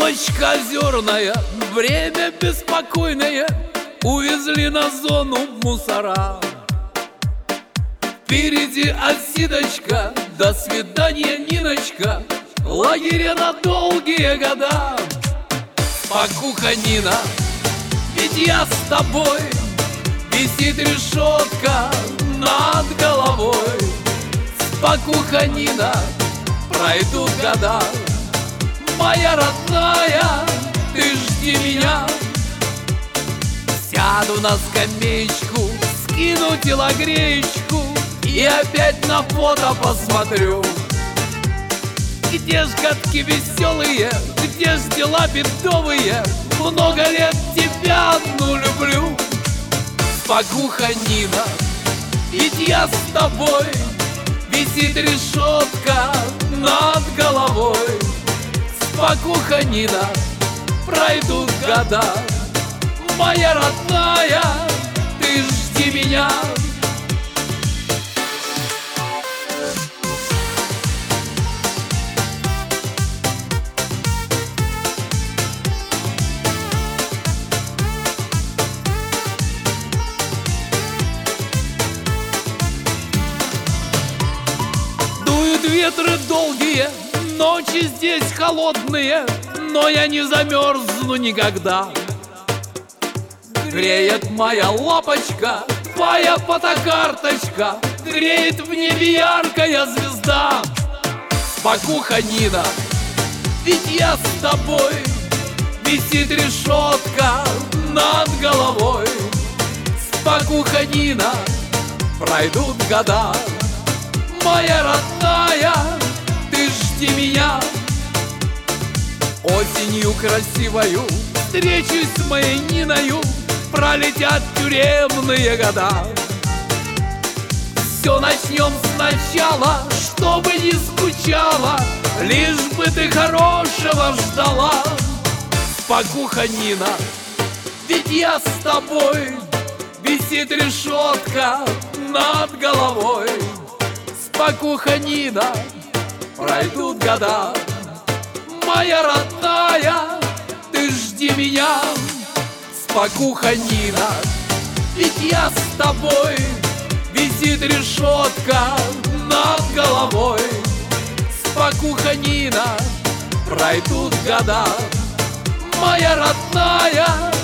Ночка озерная, время беспокойное, увезли на зону мусора. Впереди отсидочка, до свидания, Ниночка, лагеря на долгие года. Спокуха, Нина, ведь я с тобой, висит решетка над головой. Спокуха, Нина, пройдут года, моя родная, ты жди меня. Сяду на скамеечку, скину телогреечку и опять на фото посмотрю. Где ж катки веселые, где ж дела бедовые, много лет тебя одну люблю. Спокуха, Нина, ведь я с тобой, висит решетка над головой. Спокуха, Нина, пройдут года, моя родная, ты жди меня. Дуют ветры долгие, ночи здесь холодные, но я не замерзну никогда. Греет моя лапочка, твоя фотокарточка, греет в небе яркая звезда. Спокуха, Нина, ведь я с тобой, висит решетка над головой. Спокуха, Нина, пройдут года, моя родная, ты жди меня. Осенью красивою встречусь с моей Ниною, пролетят тюремные года. Все начнем сначала, чтобы не скучала, лишь бы ты хорошего ждала. Спокуха, Нина, ведь я с тобой, висит решетка над головой. Спокуха, Нина, пройдут года, моя родная, ты жди меня. Спокуха, Нина, ведь я с тобой, висит решетка над головой. Спокуха, Нина, пройдут года, моя родная,